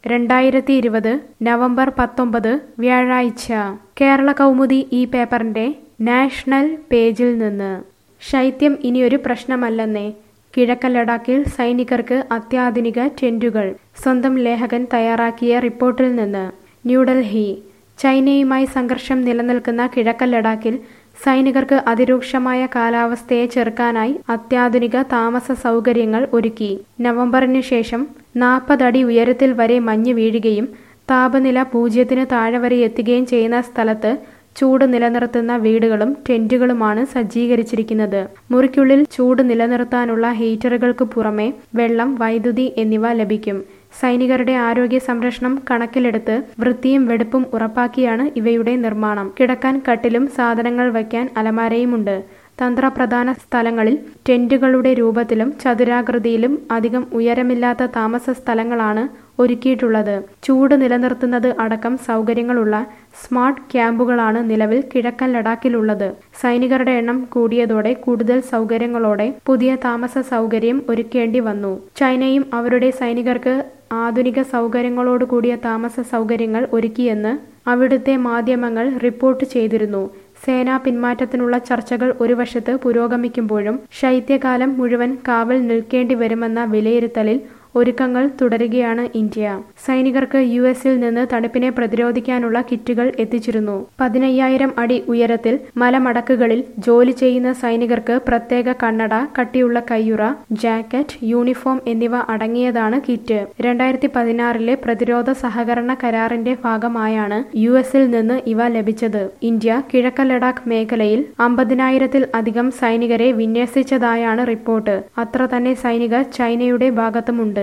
2020 November 19 വ്യാഴാഴ്ച കേരള കൗമുദി ഈ പേപ്പറിന്റെ നാഷണൽ പേജിൽ നിന്ന് ശൈത്യം ഇനിയൊരു പ്രശ്നമല്ലെന്നേ കിഴക്കൻ ലഡാക്കിൽ സൈനികർക്ക് അത്യാധുനിക ടെന്റുകൾ സ്വന്തം ലേഖകൻ തയ്യാറാക്കിയ റിപ്പോർട്ടിൽ നിന്ന് ന്യൂഡൽഹി ചൈനയുമായി സംഘർഷം നിലനിൽക്കുന്ന കിഴക്കൻ ലഡാക്കിൽ സൈനികർക്ക് അതിരൂക്ഷമായ കാലാവസ്ഥയെ ചെറുക്കാനായി അത്യാധുനിക താമസ സൗകര്യങ്ങൾ ഒരുക്കി. നവംബറിന് ശേഷം 40 അടി ഉയരത്തിൽ വരെ മഞ്ഞ് വീഴുകയും താപനില 0 താഴെ വരെ എത്തുകയും ചെയ്യുന്ന സ്ഥലത്ത് ചൂട് നിലനിർത്തുന്ന വീടുകളും ടെന്റുകളുമാണ് സജ്ജീകരിച്ചിരിക്കുന്നത്. മുറിക്കുള്ളിൽ ചൂട് നിലനിർത്താനുള്ള ഹീറ്ററുകൾക്ക് പുറമെ വെള്ളം, വൈദ്യുതി എന്നിവ ലഭിക്കും. സൈനികരുടെ ആരോഗ്യ സംരക്ഷണം കണക്കിലെടുത്ത് വൃത്തിയും വെടിപ്പും ഉറപ്പാക്കിയാണ് ഇവയുടെ നിർമ്മാണം. കിടക്കാൻ കട്ടിലും സാധനങ്ങൾ വയ്ക്കാൻ അലമാരയുമുണ്ട്. തന്ത്രപ്രധാന സ്ഥലങ്ങളിൽ ടെന്റുകളുടെ രൂപത്തിലും ചതുരാകൃതിയിലും അധികം ഉയരമില്ലാത്ത താമസ സ്ഥലങ്ങളാണ് ഒരുക്കിയിട്ടുള്ളത്. ചൂട് നിലനിർത്തുന്നത് അടക്കം സൗകര്യങ്ങളുള്ള സ്മാർട്ട് ക്യാമ്പുകളാണ് നിലവിൽ കിഴക്കൻ ലഡാക്കിലുള്ളത്. സൈനികരുടെ എണ്ണം കൂടിയതോടെ കൂടുതൽ സൗകര്യങ്ങളോടെ പുതിയ താമസ സൗകര്യം ഒരുക്കേണ്ടി വന്നു. ചൈനയും അവരുടെ സൈനികർക്ക് ആധുനിക സൗകര്യങ്ങളോടുകൂടിയ താമസ സൗകര്യങ്ങൾ ഒരുക്കിയെന്ന് അവിടുത്തെ മാധ്യമങ്ങൾ റിപ്പോർട്ട് ചെയ്തിരുന്നു. സേനാ പിന്മാറ്റത്തിനുള്ള ചർച്ചകൾ ഒരു വശത്ത് പുരോഗമിക്കുമ്പോഴും ശൈത്യകാലം മുഴുവൻ കാവൽ നിൽക്കേണ്ടി വരുമെന്ന വിലയിരുത്തലിൽ ഒരുക്കങ്ങൾ തുടരുകയാണ് ഇന്ത്യ. സൈനികർക്ക് യുഎസിൽ നിന്ന് തണുപ്പിനെ പ്രതിരോധിക്കാനുള്ള കിറ്റുകൾ എത്തിച്ചിരുന്നു. 15,000 അടി ഉയരത്തിൽ മലമടക്കുകളിൽ ജോലി ചെയ്യുന്ന സൈനികർക്ക് പ്രത്യേക കണ്ണട, കട്ടിയുള്ള കയ്യുറ, ജാക്കറ്റ്, യൂണിഫോം എന്നിവ അടങ്ങിയതാണ് കിറ്റ്. 2016 പ്രതിരോധ സഹകരണ കരാറിന്റെ ഭാഗമായാണ് യുഎസിൽ നിന്ന് ഇവ ലഭിച്ചത്. ഇന്ത്യ കിഴക്കൻ ലഡാക്ക് മേഖലയിൽ 50,000-ൽ അധികം സൈനികരെ വിന്യസിച്ചതായാണ് റിപ്പോർട്ട്. അത്ര തന്നെ സൈനികർ ചൈനയുടെ ഭാഗത്തുമുണ്ട്.